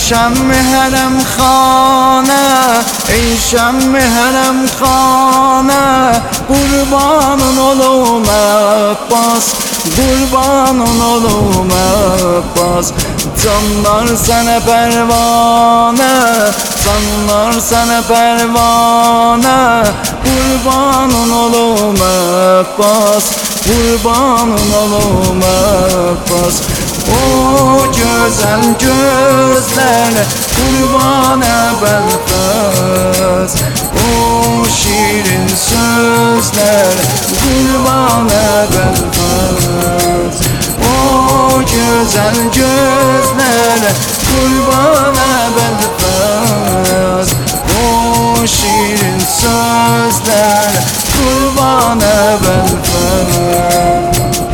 شمع حرم خانه ای شمع حرم خانه قربانın olum Abbas Kurbanın olum Abbas Canlar sana pervane Canlar sana pervane Kurbanın olum Abbas Kurbanın olum Abbas O güzel gözlerle kurbana Belfaz O şirin sözlerle kurbana Belfaz O güzel gözlerle kurbana Belfaz O şirin sözlerle kurbana Belfaz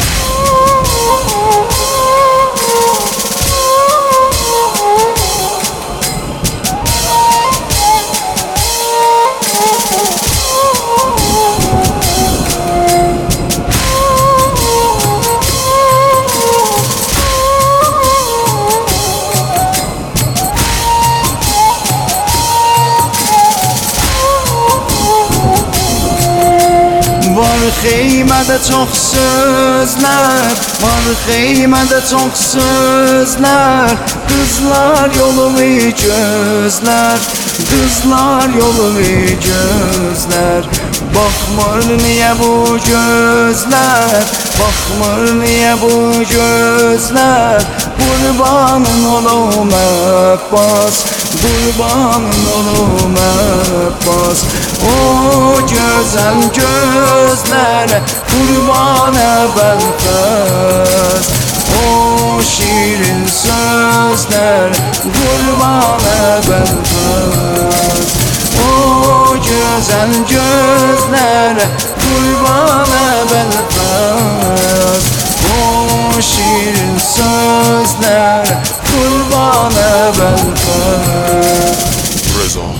Var xeymede çok sözler Var xeymede çok sözler Kızlar yolumu gözler Kızlar yolumu gözler Bakmır niye bu gözler Bakmır niye bu gözler Kurbanın olum Abbas Kurbanın olum Abbas O güzel gözlere kurbana Belfaz O şirin sözler kurbana Belfaz O güzel gözlere kurbana Belfaz O şirin sözler kurbana Belfaz